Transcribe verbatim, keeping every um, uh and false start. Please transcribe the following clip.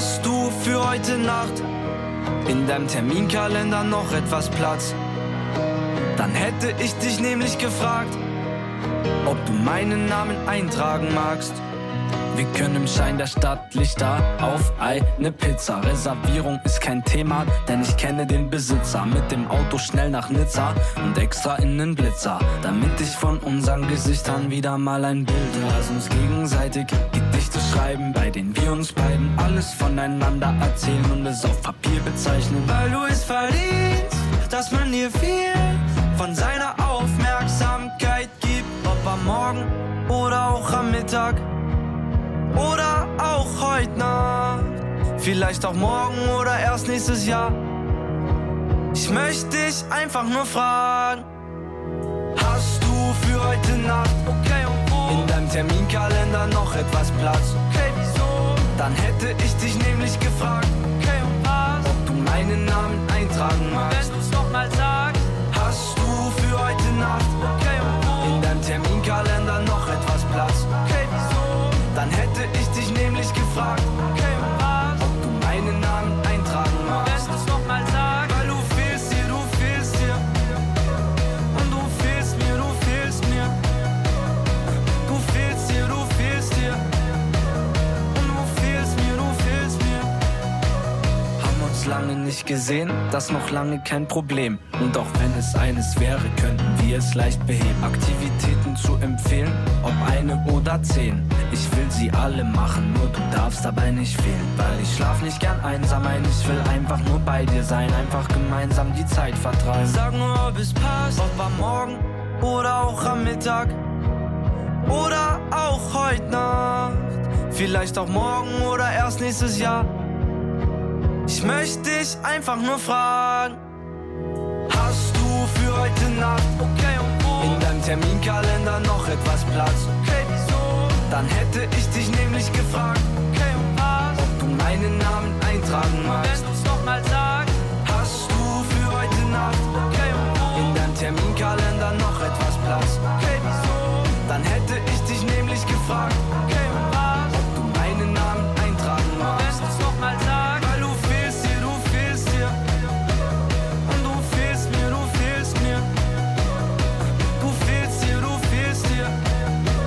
Hast du für heute Nacht in deinem Terminkalender noch etwas Platz? Dann hätte ich dich nämlich gefragt, ob du meinen Namen eintragen magst. Wir können im Schein der Stadtlichter auf eine Pizza. Reservierung ist kein Thema, denn ich kenne den Besitzer. Mit dem Auto schnell nach Nizza und extra in nen Blitzer, damit ich von unseren Gesichtern wieder mal ein Bild. Lass uns gegenseitig Gedichte schreiben, bei denen wir uns beiden alles voneinander erzählen und es auf Papier bezeichnen. Weil du es verdienst, dass man dir viel von seiner Aufmerksamkeit gibt. Ob am Morgen oder auch am Mittag oder auch heute Nacht, vielleicht auch morgen oder erst nächstes Jahr. Ich möchte dich einfach nur fragen, hast du für heute Nacht, okay und wo, in deinem Terminkalender noch etwas Platz? Okay, wieso? Dann hätte ich dich nämlich gefragt, okay und was, ob du meinen Namen eintragen magst. Wenn du's noch mal sagst, hast du für heute Nacht, okay und wo, in deinem Terminkalender noch etwas Platz? Okay, wieso? Dann hätte ich dich nämlich gefragt, okay und was, ob du meinen Namen eintragen magst. Wenn du's noch mal sagst, weil du fehlst dir, du fehlst dir, und du fehlst mir, du fehlst mir, du fehlst dir, du fehlst dir, und du fehlst mir, du fehlst mir. Haben uns lange nicht gesehen, das noch lange kein Problem. Und auch wenn es eines wäre, könnten wir es leicht beheben. Aktivitäten zu empfehlen, ob eine oder zehn. Ich will sie alle machen, nur du darfst dabei nicht fehlen. Weil ich schlaf nicht gern einsam ein, ich will einfach nur bei dir sein. Einfach gemeinsam die Zeit vertreiben. Sag nur, ob es passt, ob am Morgen oder auch am Mittag oder auch heute Nacht, vielleicht auch morgen oder erst nächstes Jahr. Ich möchte dich einfach nur fragen, hast du für heute Nacht, okay und wo, in deinem Terminkalender noch etwas Platz? Okay, wieso? Dann hätte ich dich nämlich gefragt, okay und was, ob du meinen Namen eintragen magst.